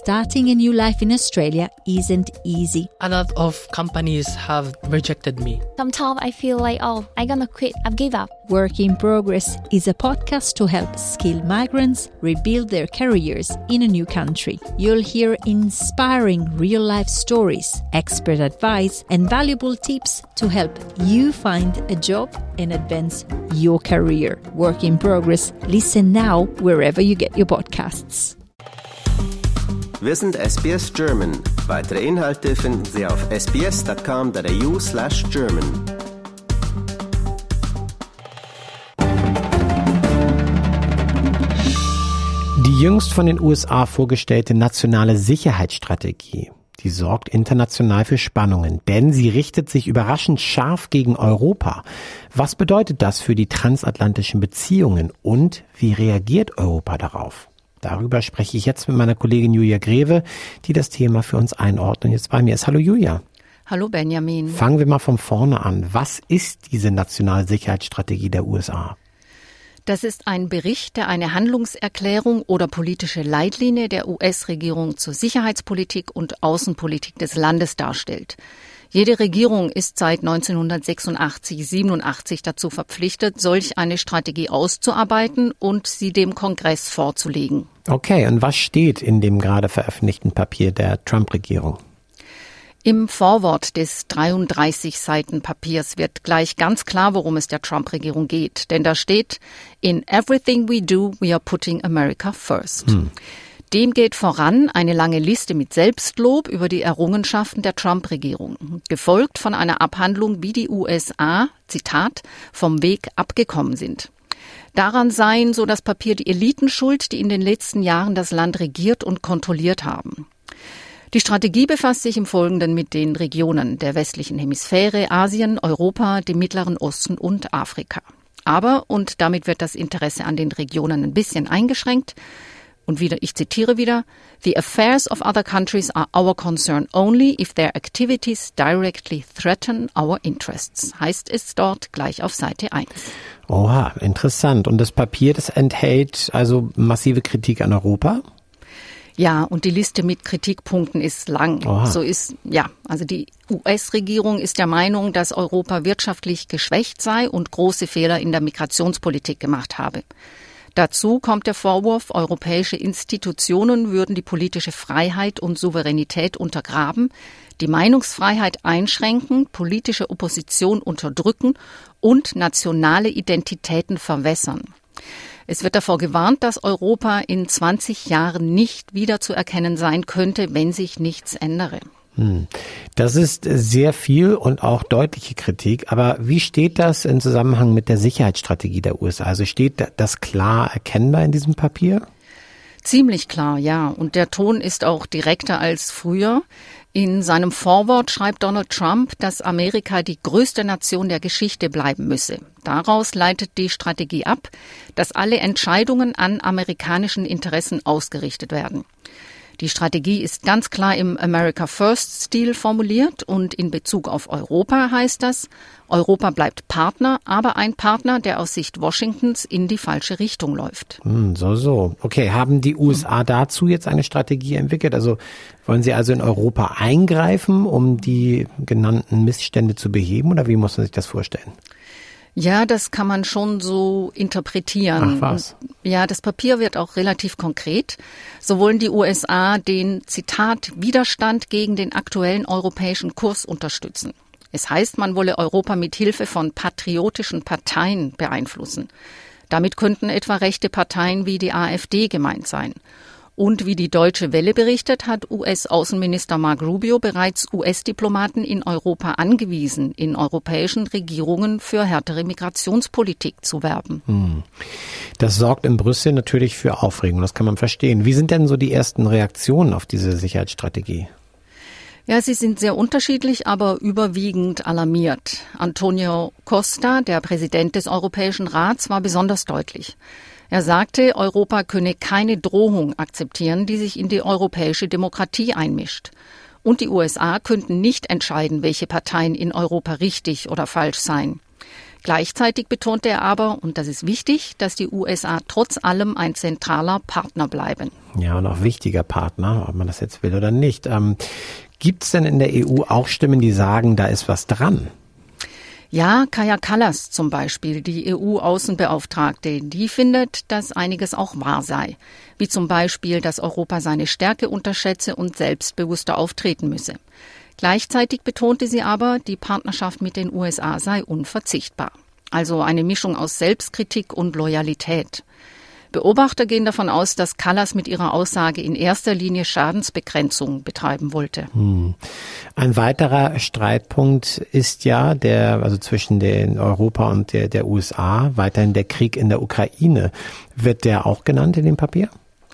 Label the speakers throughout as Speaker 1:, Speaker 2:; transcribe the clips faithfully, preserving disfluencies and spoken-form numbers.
Speaker 1: starting a new life in Australia isn't easy.
Speaker 2: A lot of companies have rejected me.
Speaker 3: Sometimes I feel like, oh, I'm gonna quit, I've give up.
Speaker 1: Work in Progress is a podcast to help skilled migrants rebuild their careers in a new country. You'll hear inspiring real-life stories, expert advice, and valuable tips to help you find a job and advance your career. Work in Progress. Listen now wherever you get your podcasts.
Speaker 4: Wir sind S B S German. Weitere Inhalte finden Sie auf sbs.com.au slash German.
Speaker 5: Die jüngst von den U S A vorgestellte nationale Sicherheitsstrategie, die sorgt international für Spannungen, denn sie richtet sich überraschend scharf gegen Europa. Was bedeutet das für die transatlantischen Beziehungen und wie reagiert Europa darauf? Darüber spreche ich jetzt mit meiner Kollegin Julia Greve, die das Thema für uns einordnet. Jetzt bei mir ist. Hallo Julia.
Speaker 6: Hallo Benjamin.
Speaker 5: Fangen wir mal von vorne an. Was ist diese nationale Sicherheitsstrategie der U S A?
Speaker 6: Das ist ein Bericht, der eine Handlungserklärung oder politische Leitlinie der U S-Regierung zur Sicherheitspolitik und Außenpolitik des Landes darstellt. Jede Regierung ist seit neunzehnhundertsechsundachtzig, siebenundachtzig dazu verpflichtet, solch eine Strategie auszuarbeiten und sie dem Kongress vorzulegen.
Speaker 5: Okay, und was steht in dem gerade veröffentlichten Papier der Trump-Regierung?
Speaker 6: Im Vorwort des dreiunddreißig Seiten Papiers wird gleich ganz klar, worum es der Trump-Regierung geht. Denn da steht, in everything we do, we are putting America first. Hm. Dem geht voran eine lange Liste mit Selbstlob über die Errungenschaften der Trump-Regierung, gefolgt von einer Abhandlung, wie die U S A, Zitat, vom Weg abgekommen sind. Daran seien, so das Papier, die Eliten schuld, die in den letzten Jahren das Land regiert und kontrolliert haben. Die Strategie befasst sich im Folgenden mit den Regionen der westlichen Hemisphäre, Asien, Europa, dem Mittleren Osten und Afrika. Aber, und damit wird das Interesse an den Regionen ein bisschen eingeschränkt, und wieder, ich zitiere wieder, the affairs of other countries are our concern only if their activities directly threaten our interests, heißt es dort gleich auf Seite eins.
Speaker 5: Oha, interessant. Und das Papier, das enthält also massive Kritik an Europa?
Speaker 6: Ja, und die Liste mit Kritikpunkten ist lang.
Speaker 5: Oha.
Speaker 6: So ist, ja, also die U S-Regierung ist der Meinung, dass Europa wirtschaftlich geschwächt sei und große Fehler in der Migrationspolitik gemacht habe. Dazu kommt der Vorwurf, europäische Institutionen würden die politische Freiheit und Souveränität untergraben, die Meinungsfreiheit einschränken, politische Opposition unterdrücken und nationale Identitäten verwässern. Es wird davor gewarnt, dass Europa in zwanzig Jahren nicht wiederzuerkennen sein könnte, wenn sich nichts ändere.
Speaker 5: Das ist sehr viel und auch deutliche Kritik. Aber wie steht das im Zusammenhang mit der Sicherheitsstrategie der U S A? Also steht das klar erkennbar in diesem Papier?
Speaker 6: Ziemlich klar, ja. Und der Ton ist auch direkter als früher. In seinem Vorwort schreibt Donald Trump, dass Amerika die größte Nation der Geschichte bleiben müsse. Daraus leitet die Strategie ab, dass alle Entscheidungen an amerikanischen Interessen ausgerichtet werden. Die Strategie ist ganz klar im America First-Stil formuliert und in Bezug auf Europa heißt das, Europa bleibt Partner, aber ein Partner, der aus Sicht Washingtons in die falsche Richtung läuft.
Speaker 5: Hm, so, so. Okay, haben die U S A dazu jetzt eine Strategie entwickelt? Also wollen sie also in Europa eingreifen, um die genannten Missstände zu beheben oder wie muss man sich das vorstellen?
Speaker 6: Ja, das kann man schon so interpretieren.
Speaker 5: Ach was.
Speaker 6: Ja, das Papier wird auch relativ konkret. So wollen die U S A den, Zitat, Widerstand gegen den aktuellen europäischen Kurs unterstützen. Es heißt, man wolle Europa mit Hilfe von patriotischen Parteien beeinflussen. Damit könnten etwa rechte Parteien wie die AfD gemeint sein. Und wie die Deutsche Welle berichtet, hat U S-Außenminister Marco Rubio bereits U S-Diplomaten in Europa angewiesen, in europäischen Regierungen für härtere Migrationspolitik zu werben.
Speaker 5: Hm. Das sorgt in Brüssel natürlich für Aufregung, das kann man verstehen. Wie sind denn so die ersten Reaktionen auf diese Sicherheitsstrategie?
Speaker 6: Ja, sie sind sehr unterschiedlich, aber überwiegend alarmiert. Antonio Costa, der Präsident des Europäischen Rats, war besonders deutlich. Er sagte, Europa könne keine Drohung akzeptieren, die sich in die europäische Demokratie einmischt. Und die U S A könnten nicht entscheiden, welche Parteien in Europa richtig oder falsch seien. Gleichzeitig betonte er aber, und das ist wichtig, dass die U S A trotz allem ein zentraler Partner bleiben.
Speaker 5: Ja, und auch wichtiger Partner, ob man das jetzt will oder nicht. Ähm, gibt es denn in der E U auch Stimmen, die sagen, da ist was dran?
Speaker 6: Ja, Kaja Kallas zum Beispiel, die E U-Außenbeauftragte, die findet, dass einiges auch wahr sei. Wie zum Beispiel, dass Europa seine Stärke unterschätze und selbstbewusster auftreten müsse. Gleichzeitig betonte sie aber, die Partnerschaft mit den U S A sei unverzichtbar. Also eine Mischung aus Selbstkritik und Loyalität. Beobachter gehen davon aus, dass Kallas mit ihrer Aussage in erster Linie Schadensbegrenzung betreiben wollte.
Speaker 5: Hm. Ein weiterer Streitpunkt ist ja der, also zwischen den Europa und der, der U S A, weiterhin der Krieg in der Ukraine. Wird der auch genannt in dem Papier?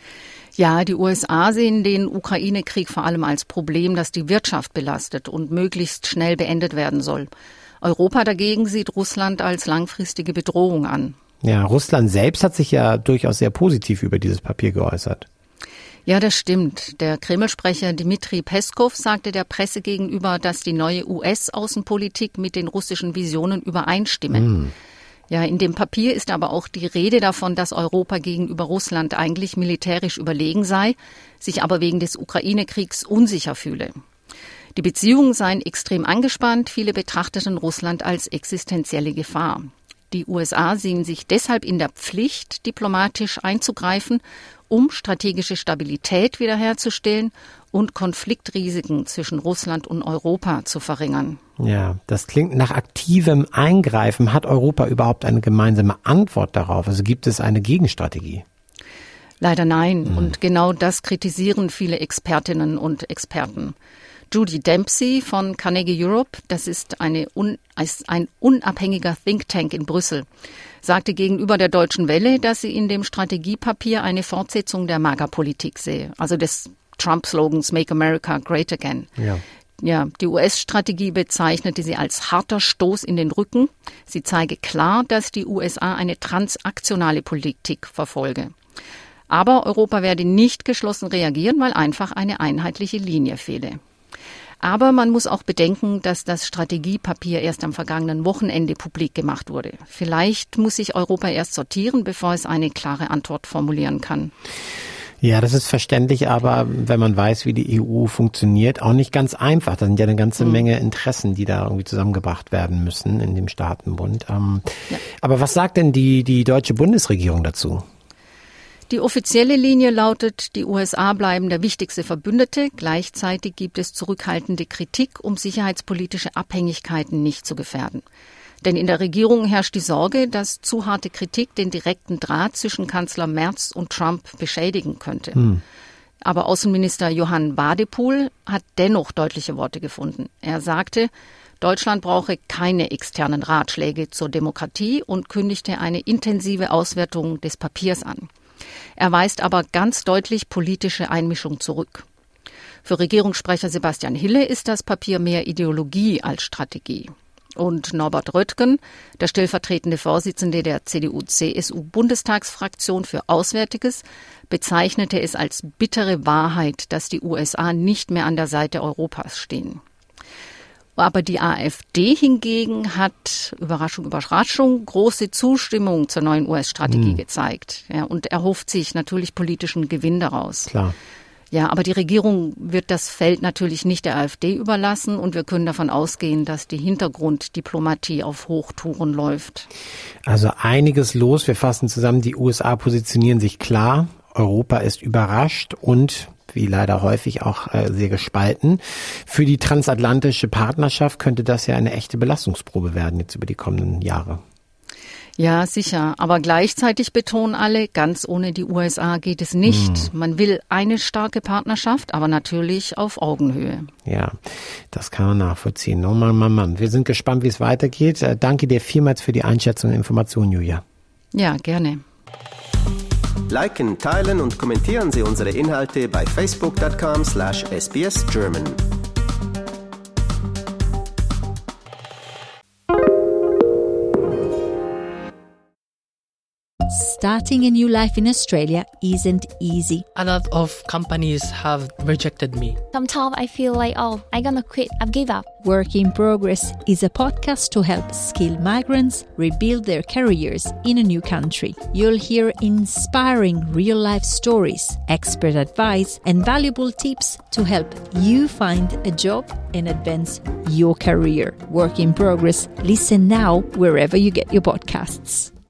Speaker 6: Ja, die U S A sehen den Ukraine-Krieg vor allem als Problem, das die Wirtschaft belastet und möglichst schnell beendet werden soll. Europa dagegen sieht Russland als langfristige Bedrohung an.
Speaker 5: Ja, Russland selbst hat sich ja durchaus sehr positiv über dieses Papier geäußert.
Speaker 6: Ja, das stimmt. Der Kreml-Sprecher Dmitri Peskov sagte der Presse gegenüber, dass die neue U S-Außenpolitik mit den russischen Visionen übereinstimme. Mm. Ja, in dem Papier ist aber auch die Rede davon, dass Europa gegenüber Russland eigentlich militärisch überlegen sei, sich aber wegen des Ukraine-Kriegs unsicher fühle. Die Beziehungen seien extrem angespannt, viele betrachteten Russland als existenzielle Gefahr. Die U S A sehen sich deshalb in der Pflicht, diplomatisch einzugreifen, um strategische Stabilität wiederherzustellen und Konfliktrisiken zwischen Russland und Europa zu verringern.
Speaker 5: Ja, das klingt nach aktivem Eingreifen. Hat Europa überhaupt eine gemeinsame Antwort darauf? Also gibt es eine Gegenstrategie?
Speaker 6: Leider nein. Mhm. Und genau das kritisieren viele Expertinnen und Experten. Judy Dempsey von Carnegie Europe, das ist, eine un, ist ein unabhängiger Think Tank in Brüssel, sagte gegenüber der Deutschen Welle, dass sie in dem Strategiepapier eine Fortsetzung der MAGA-Politik sehe, also des Trump-Slogans Make America Great Again. Ja. Ja, die U S-Strategie bezeichnete sie als harter Stoß in den Rücken. Sie zeige klar, dass die U S A eine transaktionale Politik verfolge. Aber Europa werde nicht geschlossen reagieren, weil einfach eine einheitliche Linie fehle. Aber man muss auch bedenken, dass das Strategiepapier erst am vergangenen Wochenende publik gemacht wurde. Vielleicht muss sich Europa erst sortieren, bevor es eine klare Antwort formulieren kann.
Speaker 5: Ja, das ist verständlich, aber wenn man weiß, wie die E U funktioniert, auch nicht ganz einfach. Da sind ja eine ganze mhm. Menge Interessen, die da irgendwie zusammengebracht werden müssen in dem Staatenbund. Ähm, ja. Aber was sagt denn die, die deutsche Bundesregierung dazu?
Speaker 6: Die offizielle Linie lautet, die U S A bleiben der wichtigste Verbündete. Gleichzeitig gibt es zurückhaltende Kritik, um sicherheitspolitische Abhängigkeiten nicht zu gefährden. Denn in der Regierung herrscht die Sorge, dass zu harte Kritik den direkten Draht zwischen Kanzler Merz und Trump beschädigen könnte. Hm. Aber Außenminister Johann Wadepool hat dennoch deutliche Worte gefunden. Er sagte, Deutschland brauche keine externen Ratschläge zur Demokratie und kündigte eine intensive Auswertung des Papiers an. Er weist aber ganz deutlich politische Einmischung zurück. Für Regierungssprecher Sebastian Hille ist das Papier mehr Ideologie als Strategie. Und Norbert Röttgen, der stellvertretende Vorsitzende der C D U-C S U-Bundestagsfraktion für Auswärtiges, bezeichnete es als bittere Wahrheit, dass die U S A nicht mehr an der Seite Europas stehen. Aber die AfD hingegen hat, Überraschung, Überraschung, große Zustimmung zur neuen U S-Strategie mhm. gezeigt. Ja, und erhofft sich natürlich politischen Gewinn daraus.
Speaker 5: Klar.
Speaker 6: Ja, aber die Regierung wird das Feld natürlich nicht der AfD überlassen und wir können davon ausgehen, dass die Hintergrunddiplomatie auf Hochtouren läuft.
Speaker 5: Also einiges los. Wir fassen zusammen, die U S A positionieren sich klar. Europa ist überrascht und wie leider häufig auch äh, sehr gespalten. Für die transatlantische Partnerschaft könnte das ja eine echte Belastungsprobe werden jetzt über die kommenden Jahre.
Speaker 6: Ja, sicher. Aber gleichzeitig betonen alle, ganz ohne die U S A geht es nicht. Mm. Man will eine starke Partnerschaft, aber natürlich auf Augenhöhe.
Speaker 5: Ja, das kann man nachvollziehen. Oh Mann, Mann, Mann. Wir sind gespannt, wie es weitergeht. Äh, danke dir vielmals für die Einschätzung und Information, Julia.
Speaker 6: Ja, gerne.
Speaker 4: Liken, teilen und kommentieren Sie unsere Inhalte bei facebook dot com slash S B S German.
Speaker 1: starting a new life in Australia isn't easy.
Speaker 2: A lot of companies have rejected me.
Speaker 3: Sometimes I feel like, oh, I'm gonna quit. I've give up.
Speaker 1: Work in Progress is a podcast to help skilled migrants rebuild their careers in a new country. You'll hear inspiring real-life stories, expert advice, and valuable tips to help you find a job and advance your career. Work in Progress. Listen now wherever you get your podcasts.